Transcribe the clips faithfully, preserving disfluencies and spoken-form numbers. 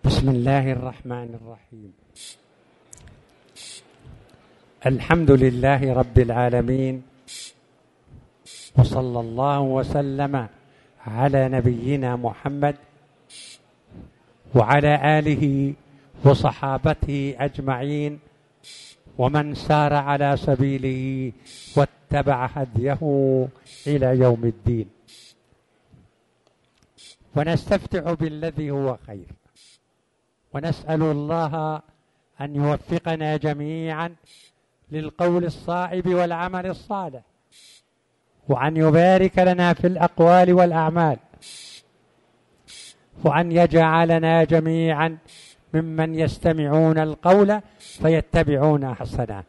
بسم الله الرحمن الرحيم. الحمد لله رب العالمين، وصلى الله وسلم على نبينا محمد وعلى آله وصحابته أجمعين، ومن سار على سبيله واتبع هديه إلى يوم الدين. ونستفتح بالذي هو خير، ونسأل الله أن يوفقنا جميعا للقول الصائب والعمل الصالح، وأن يبارك لنا في الأقوال والأعمال، وأن يجعلنا جميعا ممن يستمعون القول فيتبعون أحسنه.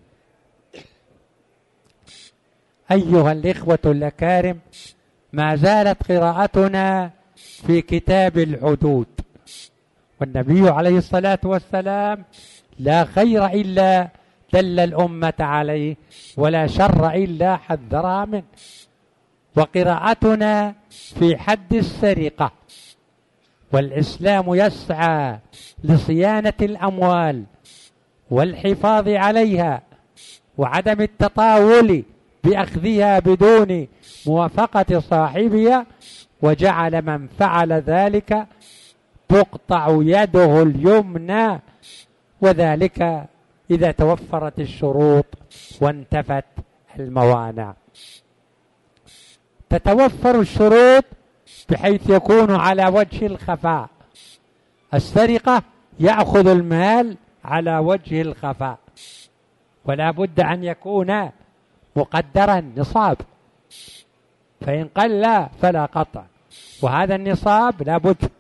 أيها الإخوة الأكارم، ما زالت قراءتنا في كتاب الحدود، والنبي عليه الصلاة والسلام لا خير إلا دل الأمة عليه، ولا شر إلا حذرها منه. وقراءتنا في حد السرقة، والإسلام يسعى لصيانة الأموال والحفاظ عليها وعدم التطاول بأخذها بدون موافقة صاحبها، وجعل من فعل ذلك تقطع يده اليمنى، وذلك إذا توفرت الشروط وانتفت الموانع. تتوفر الشروط بحيث يكون على وجه الخفاء. السرقة يأخذ المال على وجه الخفاء، ولا بد أن يكون مقدرا نصاب، فإن قل فلا قطع. وهذا النصاب لا بد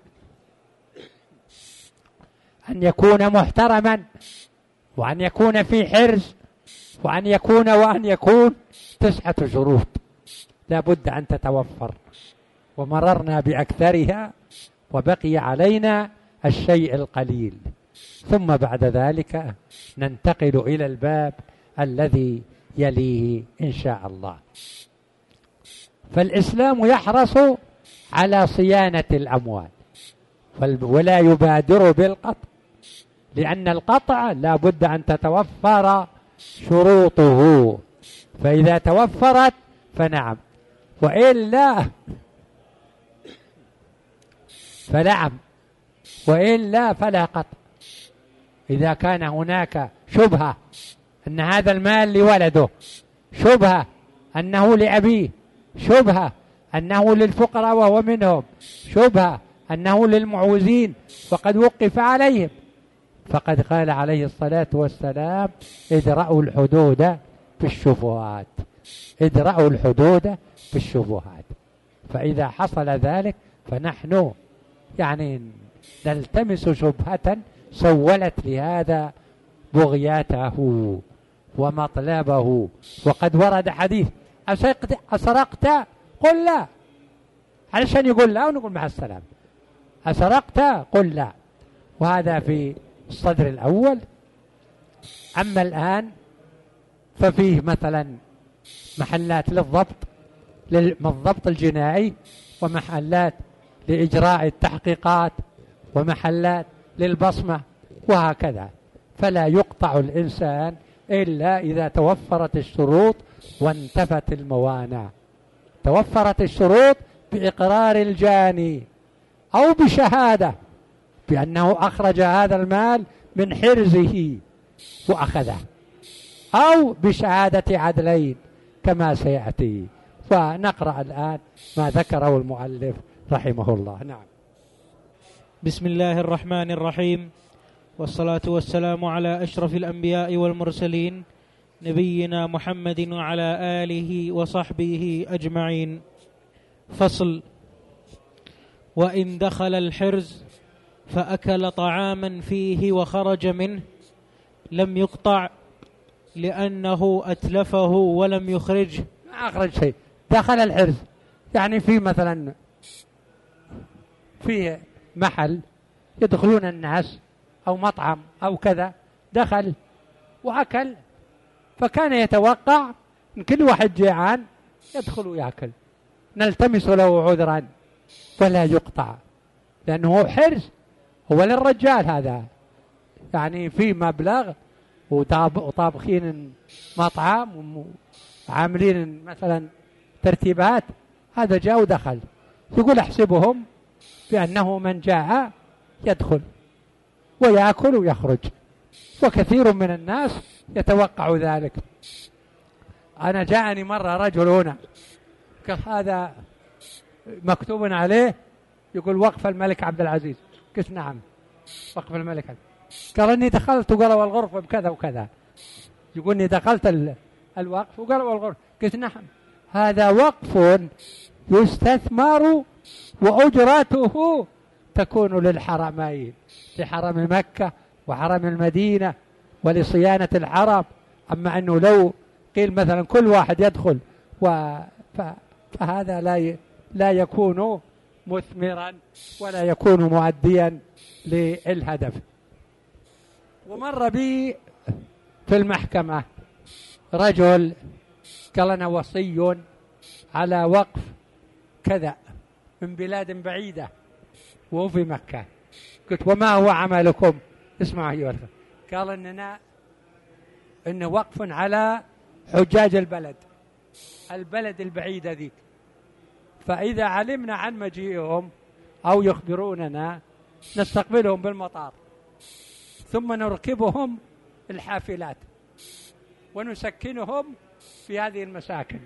أن يكون محترما، وأن يكون في حرز، وأن يكون وأن يكون تسعة شروط لا بد أن تتوفر، ومررنا بأكثرها وبقي علينا الشيء القليل. ثم بعد ذلك ننتقل إلى الباب الذي يليه إن شاء الله. فالإسلام يحرص على صيانة الأموال، ولا يبادر بالقطع، لأن القطع لا بد أن تتوفر شروطه، فإذا توفرت فنعم، وإلا فنعم، وإلا فلا قطع. إذا كان هناك شبهة أن هذا المال لولده، شبهة أنه لأبيه، شبهة أنه للفقراء وهو منهم، شبهة أنه للمعوزين وقد وقف عليهم، فقد قال عليه الصلاة والسلام: ادرأوا الحدود بالشبهات، ادرأوا الحدود بالشبهات. فإذا حصل ذلك فنحن يعني نلتمس شبهة سولت لهذا بغياته ومطلبه. وقد ورد حديث: أسرقت؟ قل لا، علشان يقول لا ونقول مع السلامة. أسرقت؟ قل لا. وهذا في الصدر الأول. أما الآن ففيه مثلا محلات للضبط، للضبط الجنائي، ومحلات لإجراء التحقيقات، ومحلات للبصمة، وهكذا. فلا يقطع الإنسان إلا إذا توفرت الشروط وانتفت الموانع. توفرت الشروط بإقرار الجاني، أو بشهادة بأنه أخرج هذا المال من حرزه وأخذه، أو بشهادة عدلين كما سيأتي. فنقرأ الآن ما ذكره المؤلف رحمه الله. نعم. بسم الله الرحمن الرحيم، والصلاة والسلام على أشرف الأنبياء والمرسلين، نبينا محمد وعلى آله وصحبه أجمعين. فصل: وإن دخل الحرز فأكل طعاما فيه وخرج منه لم يقطع، لأنه أتلفه ولم يخرجه. ما أخرج شيء. دخل الحرز يعني في مثلا في محل يدخلون الناس، أو مطعم أو كذا، دخل وأكل، فكان يتوقع إن كل واحد جيعان يدخل ويأكل، نلتمس له عذرا، فلا يقطع، لأنه حرز هو للرجال هذا، يعني في مبلغ وطاب وطابخين مطعم وعاملين مثلا ترتيبات، هذا جاء ودخل، يقول احسبهم بأنه من جاء يدخل ويأكل ويخرج، وكثير من الناس يتوقع ذلك. أنا جاءني مرة رجل هنا قال هذا مكتوب عليه يقول وقف الملك عبد العزيز، قلت نعم وقف الملك عبد. قال إني دخلت وقال والغرفة بكذا وكذا، يقول إني دخلت الوقف وقال والغرفة، قلت نعم هذا وقف يستثمر وأجرته تكون للحرمين، لحرم مكة وحرم المدينة ولصيانة الحرم. أما أنه لو قيل مثلا كل واحد يدخل و... فهذا لا لا يكون مثمرا ولا يكون مؤديا للهدف. ومر بي في المحكمة رجل قال أنا وصي على وقف كذا من بلاد بعيدة وهو في مكة. قلت وما هو عملكم؟ اسمعوا أيها الأخوة. قال إننا إنه وقف على حجاج البلد البلد البعيدة ذيك، فإذا علمنا عن مجيئهم أو يخبروننا نستقبلهم بالمطار، ثم نركبهم الحافلات ونسكنهم في هذه المساكن،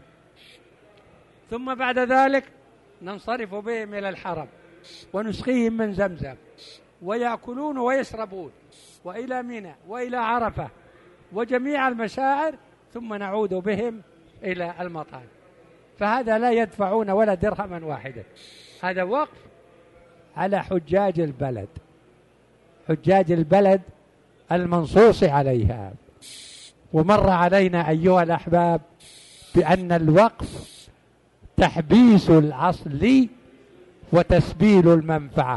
ثم بعد ذلك ننصرف بهم إلى الحرم ونسقيهم من زمزم ويأكلون ويشربون، وإلى منى وإلى عرفة وجميع المشاعر، ثم نعود بهم إلى المطار. فهذا لا يدفعون ولا درهما واحدا، هذا وقف على حجاج البلد، حجاج البلد المنصوص عليها. ومر علينا أيها الأحباب بأن الوقف تحبيس الأصل وتسبيل المنفعة.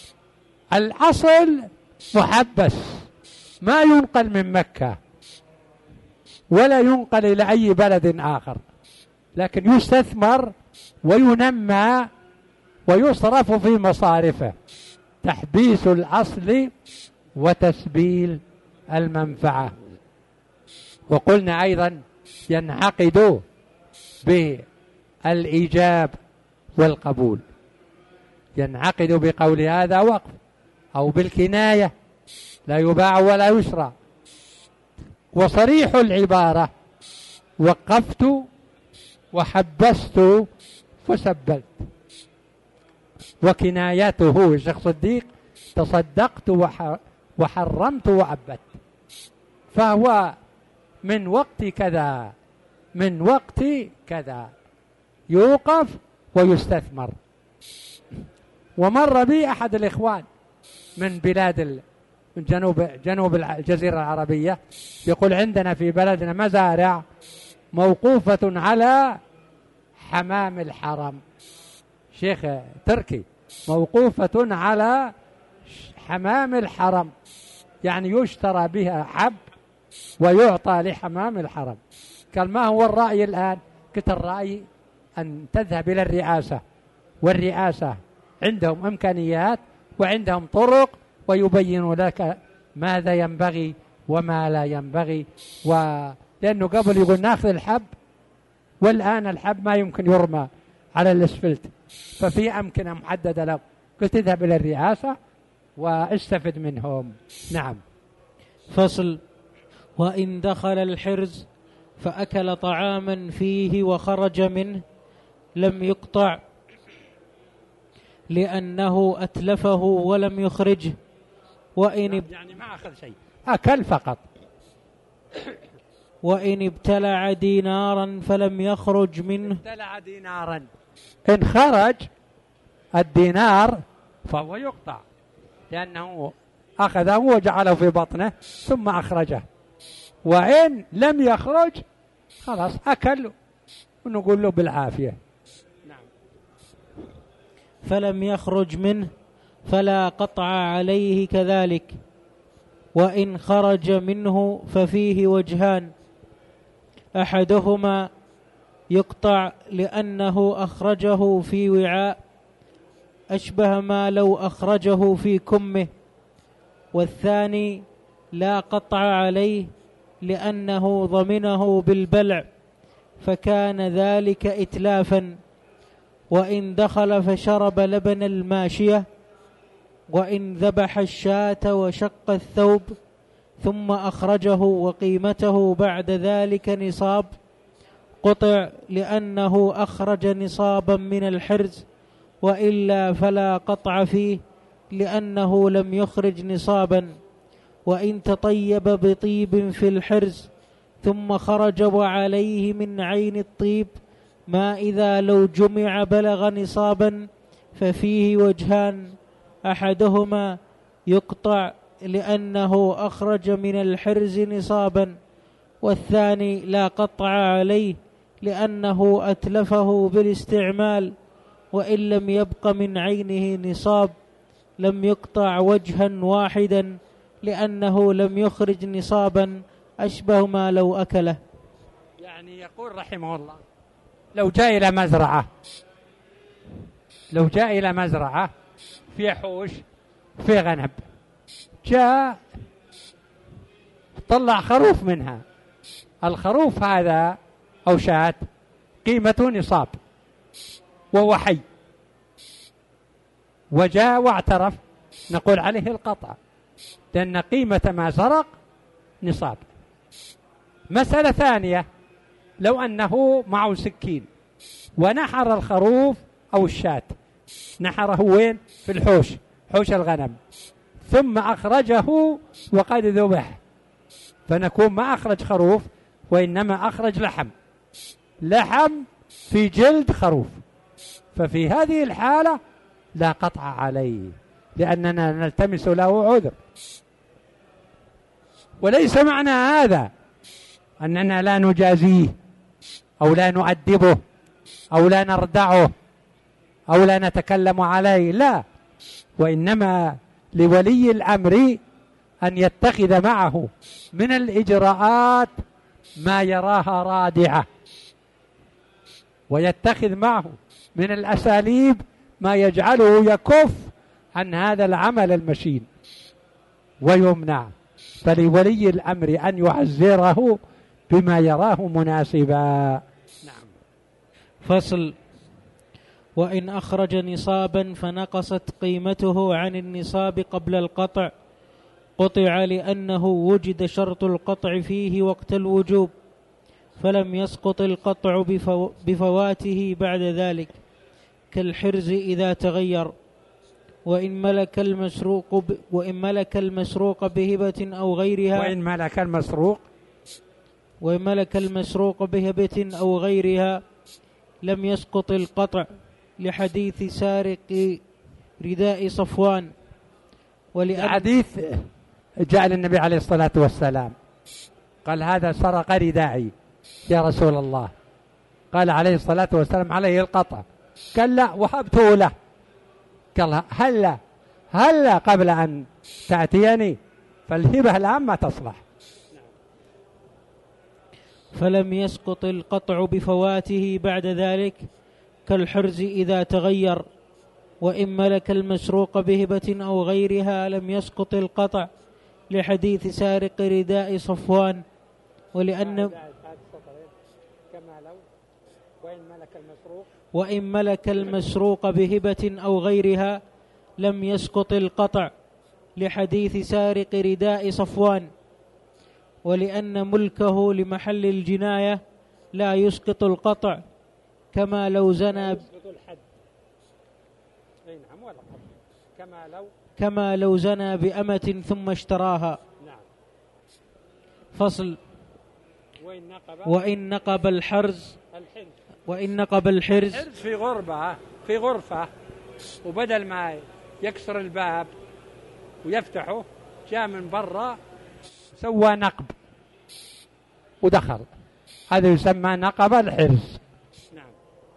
الأصل محبس ما ينقل من مكة ولا ينقل إلى أي بلد آخر، لكن يستثمر وينمى ويصرف في مصارفه. تحبيس الأصل وتسبيل المنفعة. وقلنا أيضا ينعقد بالإيجاب والقبول، ينعقد بقول هذا وقف أو بالكناية لا يباع ولا يشرى. وصريح العبارة وقفت وحبست فسبلت، وكنايته الشيخ صديق تصدقت وحرمت وعبدت. فهو من وقت كذا من وقت كذا يوقف ويستثمر. ومر بي أحد الإخوان من بلاد من جنوب جنوب الجزيرة العربية يقول عندنا في بلدنا مزارع موقوفة على حمام الحرم، شيخ تركي، موقوفة على حمام الحرم، يعني يشترى بها حب ويعطى لحمام الحرم. قال ما هو الرأي الآن؟ قلت الرأي أن تذهب إلى الرئاسة، والرئاسة عندهم إمكانيات وعندهم طرق ويبين لك ماذا ينبغي وما لا ينبغي. ولأنه قبل يقول ناخذ الحب، والآن الحب ما يمكن يرمى على الاسفلت، ففي أمكنة محددة له. قلت اذهب إلى الرئاسة واستفد منهم. نعم. فصل. وإن دخل الحرز فأكل طعاما فيه وخرج منه لم يقطع لأنه أتلفه ولم يخرجه، وإن يعني ما أخذ شيء، أكل فقط. وإن ابتلع دينارا فلم يخرج منه. ابتلع دينارا، إن خرج الدينار فهو يقطع، لأنه أخذه وجعله في بطنه ثم أخرجه. وإن لم يخرج خلاص أكل ونقول له بالعافية. نعم. فلم يخرج منه فلا قطع عليه كذلك. وإن خرج منه ففيه وجهان، أحدهما يقطع لأنه أخرجه في وعاء أشبه ما لو أخرجه في كمه والثاني لا قطع عليه لأنه ضمنه بالبلع فكان ذلك إتلافا. وإن دخل فشرب لبن الماشية، وإن ذبح الشاة وشق الثوب ثم أخرجه وقيمته بعد ذلك نصاب قطع لأنه أخرج نصابا من الحرز، وإلا فلا قطع فيه لأنه لم يخرج نصابا. وإن تطيب بطيب في الحرز ثم خرج وعليه من عين الطيب ما إذا لو جمع بلغ نصابا ففيه وجهان، أحدهما يقطع لأنه أخرج من الحرز نصابا، والثاني لا قطع عليه لأنه أتلفه بالاستعمال، وإن لم يبق من عينه نصاب لم يقطع وجها واحدا لأنه لم يخرج نصابا، أشبه ما لو أكله. يعني يقول رحمه الله لو جاء إلى مزرعة لو جاء إلى مزرعة في حوش في غنم، جاء طلع خروف منها، الخروف هذا أو شاة قيمته نصاب وهو حي، وجاء واعترف، نقول عليه القطع لأن قيمة ما سرق نصاب. مسألة ثانية، لو أنه معه سكين ونحر الخروف أو الشاة، نحره وين؟ في الحوش، حوش الغنم، ثم أخرجه وقد ذبح، فنكون ما أخرج خروف وإنما أخرج لحم لحم في جلد خروف، ففي هذه الحالة لا قطع عليه لأننا نلتمس له عذر. وليس معنى هذا أننا لا نجازيه أو لا نؤدبه أو لا نردعه أو لا نتكلم عليه، لا، وإنما لولي الأمر أن يتخذ معه من الإجراءات ما يراها رادعة، ويتخذ معه من الأساليب ما يجعله يكف عن هذا العمل المشين ويمنع. فلولي الأمر أن يعزره بما يراه مناسبا. نعم. فصل: وإن أخرج نصابا فنقصت قيمته عن النصاب قبل القطع قطع لأنه وجد شرط القطع فيه وقت الوجوب، فلم يسقط القطع بفو بفواته بعد ذلك، كالحرز إذا تغير. وإن ملك المسروق ب... وإن ملك المسروق بهبة أو غيرها وإن ملك المسروق وإن ملك المسروق بهبة أو غيرها لم يسقط القطع، لحديث سارق رداء صفوان. ولأن حديث جاء للنبي عليه الصلاة والسلام قال هذا سرق رداعي يا رسول الله، قال عليه الصلاة والسلام عليه القطع، قال لا وهبته له، قال هلا هلا قبل أن تأتيني، فالهبة الآن ما تصلح. فلم يسقط القطع بفواته بعد ذلك، كالحرز إذا تغير. وإن ملك المسروق بهبة أو غيرها لم يسقط القطع، لحديث سارق رداء صفوان. ولأن وإن ملك المسروق بهبة أو غيرها لم يسقط القطع، لحديث سارق رداء صفوان. ولأن ملكه لمحل الجناية لا يسقط القطع، كما لو زنى كما لو كما لو زنى بأمة ثم اشتراها. فصل: وإن نقب الحرز وإن نقب الحرز في غربة في غرفة، وبدل ما يكسر الباب ويفتحه جاء من برا سوى نقب ودخل، هذا يسمى نقب الحرز. نعم.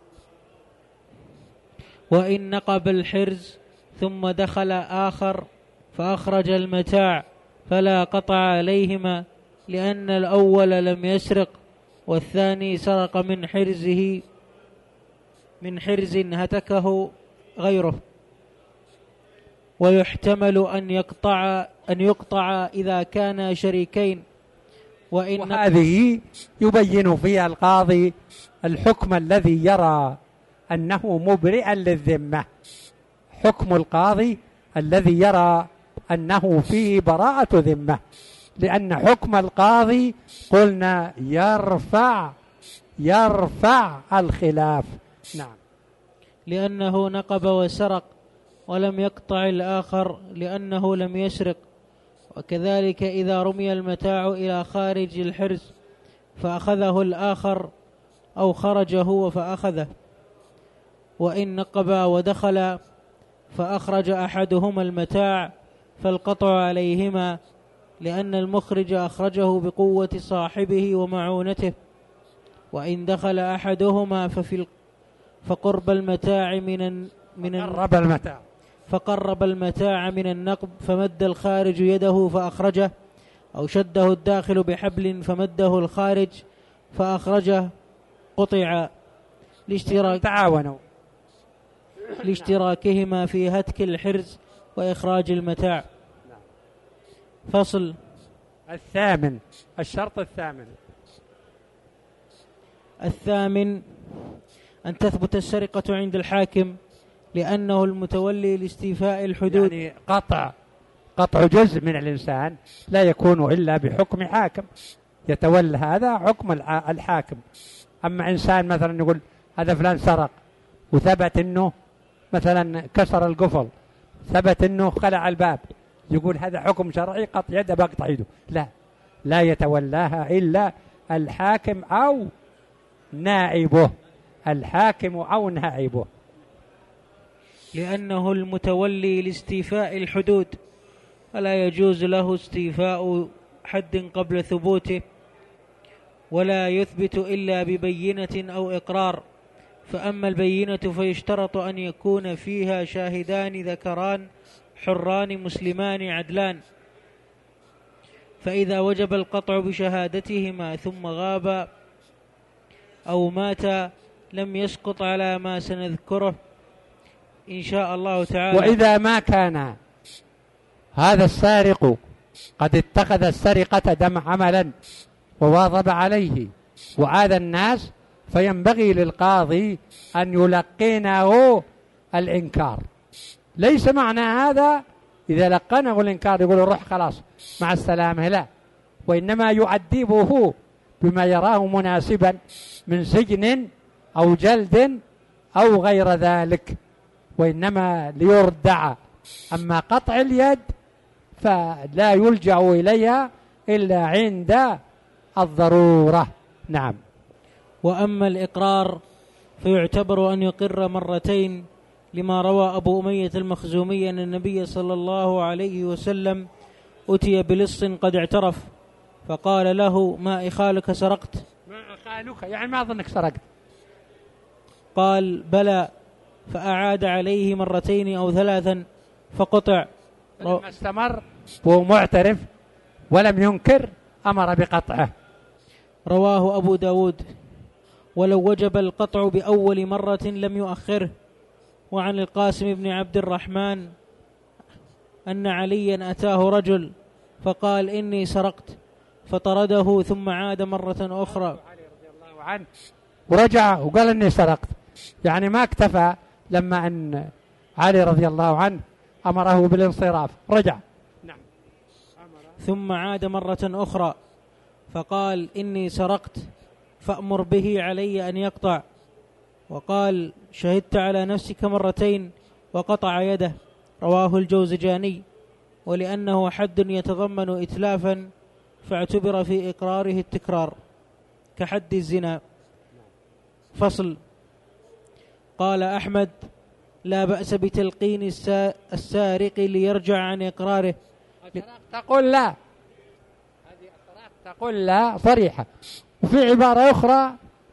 وإن نقب الحرز ثم دخل آخر فأخرج المتاع فلا قطع عليهما، لأن الأول لم يسرق والثاني سرق من حرزه من حرز هتكه غيره. ويحتمل أن يقطع أن يقطع إذا كان شريكين. وإن وهذه يبين فيها القاضي الحكم الذي يرى أنه مبرئا للذمة، حكم القاضي الذي يرى أنه فيه براءة ذمة، لأن حكم القاضي قلنا يرفع يرفع الخلاف. نعم. لأنه نقب وسرق ولم يقطع الآخر لأنه لم يسرق. وكذلك إذا رمي المتاع إلى خارج الحرز فأخذه الآخر أو خرج هو فأخذه، وإن نقب ودخل فأخرج أحدهما المتاع فالقطع عليهما، لأن المخرج أخرجه بقوة صاحبه ومعونته. وإن دخل أحدهما ففي فقرب المتاع من من قرب المتاع فقرب المتاع من النقب فمد الخارج يده فأخرجه، أو شده الداخل بحبل فمده الخارج فأخرجه، قطع لاشتراك تعاونوا لاشتراكهما في هتك الحرز وإخراج المتاع. فصل الثامن، الشرط الثامن الثامن أن تثبت السرقة عند الحاكم لأنه المتولي لاستيفاء الحدود. يعني قطع قطع جزء من الإنسان لا يكون إلا بحكم حاكم يتولى، هذا حكم الحاكم. أما إنسان مثلا يقول هذا فلان سرق وثبت أنه مثلا كسر القفل، ثبت أنه خلع الباب، يقول هذا حكم شرعي قطع يده بقطع يده، لا لا يتولاها إلا الحاكم أو نائبه، الحاكم أو نائبه، لأنه المتولي لاستيفاء الحدود، فلا يجوز له استيفاء حد قبل ثبوته، ولا يثبت إلا ببينة أو إقرار. فأما البينة فيشترط أن يكون فيها شاهدان ذكران حران مسلمان عدلان، فإذا وجب القطع بشهادتهما ثم غاب أو مات لم يسقط على ما سنذكره إن شاء الله تعالى. وإذا ما كان هذا السارق قد اتخذ السرقة دم عملا وواظب عليه وعاد الناس، فينبغي للقاضي أن يلقنه الإنكار. ليس معنى هذا إذا لقنه الإنكار يقول روح خلاص مع السلامة، لا، وإنما يؤدبه بما يراه مناسبا من سجن أو جلد أو غير ذلك، وإنما ليردع. أما قطع اليد فلا يلجأ إليها إلا عند الضرورة. نعم. وأما الإقرار فيعتبر أن يقر مرتين، لما روى أبو أمية المخزومي أن النبي صلى الله عليه وسلم أتي بلص قد اعترف فقال له ما إخالك سرقت؟ ما إخالك يعني ما أظنك سرقت؟ قال بلى، فأعاد عليه مرتين أو ثلاثا فقطع. لما استمر وهو معترف ولم ينكر أمر بقطعه. رواه أبو داود. ولو وجب القطع بأول مرة لم يؤخره. وعن القاسم بن عبد الرحمن أن عليا أتاه رجل فقال إني سرقت، فطرده ثم عاد مرة أخرى علي رضي الله عنه ورجع وقال إني سرقت، يعني ما اكتفى لما أن علي رضي الله عنه أمره بالانصراف، رجع. نعم. ثم عاد مرة أخرى فقال إني سرقت فأمر به علي أن يقطع، وقال شهدت على نفسك مرتين وقطع يده. رواه الجوزجاني. ولأنه حد يتضمن إتلافا فاعتبر في إقراره التكرار كحد الزنا. فصل. قال أحمد لا بأس بتلقين السارق ليرجع عن إقراره. تقول لا، هذه تقول لا صريحة. وفي عبارة أخرى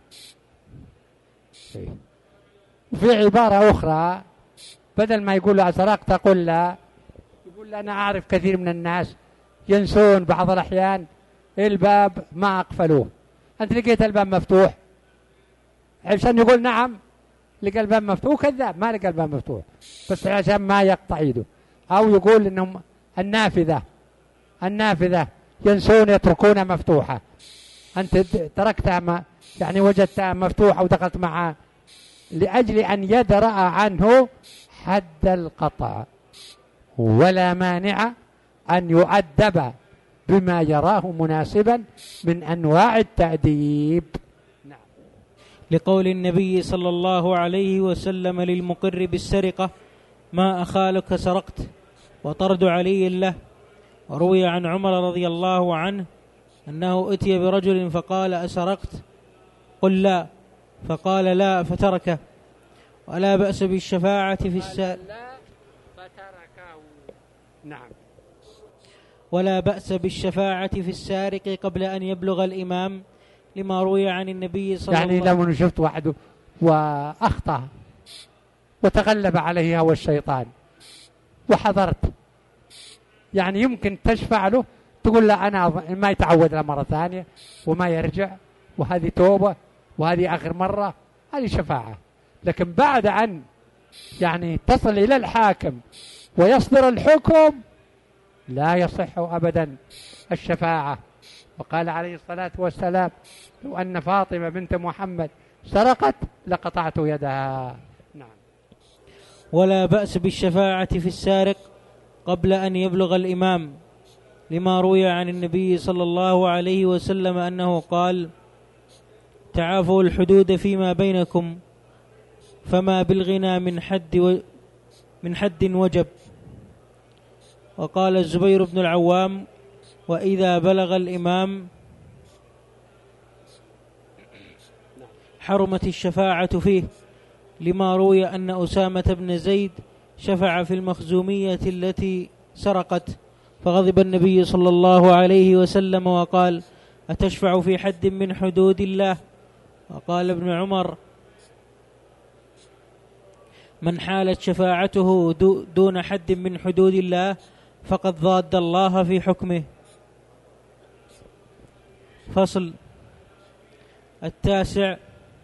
وفي عبارة أخرى بدل ما يقول له سرقت تقول لا، يقول أنا أعرف كثير من الناس ينسون بعض الأحيان الباب ما أقفلوه، أنت لقيت الباب مفتوح، عشان يقول نعم لقى الباب مفتوح، كذاب ما لقى الباب مفتوح، بس عشان ما يقطع يده. أو يقول إنهم النافذة النافذة ينسون يتركونها مفتوحة، أنت تركتها ما يعني وجدتها مفتوحة ودخلت معها، لأجل أن يدرأ عنه حد القطع، ولا مانع أن يؤدب بما يراه مناسبا من أنواع التأديب. نعم. لقول النبي صلى الله عليه وسلم للمقر بالسرقة: ما أخالك سرقت، وطرد علي له. وروي عن عمر رضي الله عنه أنه أتي برجل فقال: أسرقت؟ قل لا، فقال لا فتركه. ولا بأس بالشفاعة في السارق. نعم. ولا بأس بالشفاعة في السارق قبل أن يبلغ الإمام، لما روي عن النبي صلى يعني الله عليه وسلم. يعني لو شفت واحد وأخطأ وتغلب عليه هو الشيطان وحضرت، يعني يمكن تشفع له، تقول له أنا ما يتعود له مرة ثانية وما يرجع، وهذه توبة وهذه آخر مرة، هذه شفاعة. لكن بعد أن يعني تصل إلى الحاكم ويصدر الحكم لا يصح أبدا الشفاعة. وقال عليه الصلاة والسلام: لو أن فاطمة بنت محمد سرقت لقطعت يدها. نعم. ولا بأس بالشفاعة في السارق قبل أن يبلغ الإمام، لما روي عن النبي صلى الله عليه وسلم أنه قال: تعافوا الحدود فيما بينكم، فما بالغنا من حد و من حد وجب. وقال الزبير بن العوام: وإذا بلغ الإمام حرمت الشفاعة فيه، لما روي أن أسامة بن زيد شفع في المخزومية التي سرقت، فغضب النبي صلى الله عليه وسلم وقال: أتشفع في حد من حدود الله؟ وقال ابن عمر: من حالت شفاعته دون حد من حدود الله فقد ضاد الله في حكمه. فصل. التاسع: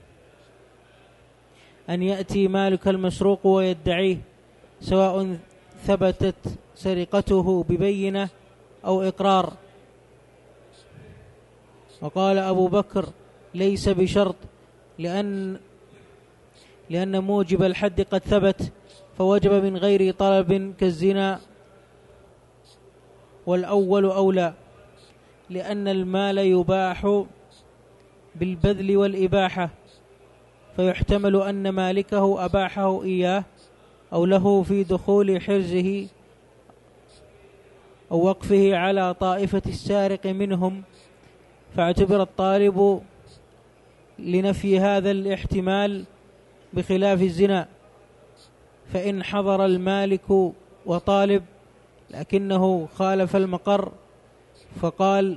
أن يأتي مالك المسروق ويدعيه، سواء ثبتت سرقته ببينة أو إقرار. وقال أبو بكر: ليس بشرط، لأن لأن موجب الحد قد ثبت، فوجب من غير طلب كالزنا، والأول أولى، لأن المال يباح بالبذل والإباحة، فيحتمل أن مالكه أباحه إياه أو له في دخول حرزه أو وقفه على طائفة السارق منهم، فاعتبر الطالب لنفي هذا الاحتمال، بخلاف الزنا، فإن حضر المالك وطالب لكنه خالف المقر فقال: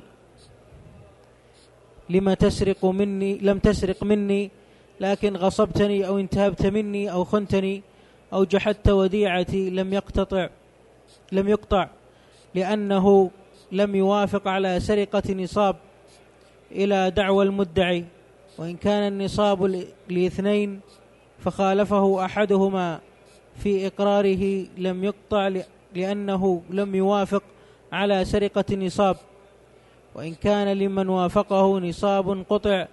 لم تسرق مني لم تسرق مني لكن غصبتني أو انتهبت مني أو خنتني أو جحدت وديعتي، لم يقتطع لم يقطع لأنه لم يوافق على سرقة نصاب إلى دعوى المدعي، وإن كان النصاب لاثنين فخالفه أحدهما في إقراره لم يقطع لأنه لم يوافق على سرقة نصاب، وإن كان لمن وافقه نصاب قطع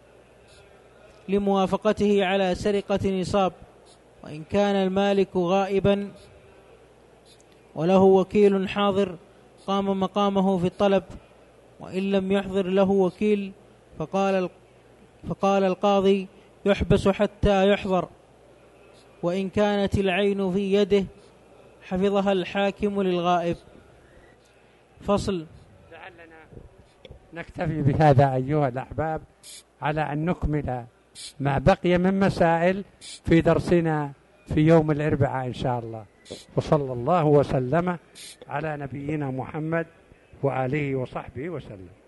لموافقته على سرقة نصاب، وإن كان المالك غائبا وله وكيل حاضر قام مقامه في الطلب، وإن لم يحضر له وكيل فقال فقال القاضي: يحبس حتى يحضر، وإن كانت العين في يده حفظها الحاكم للغائب. فصل. لعلنا نكتفي بهذا أيها الأحباب، على أن نكمل ما بقي من مسائل في درسنا في يوم الأربعاء إن شاء الله. وصلى الله وسلم على نبينا محمد وآله وصحبه وسلم.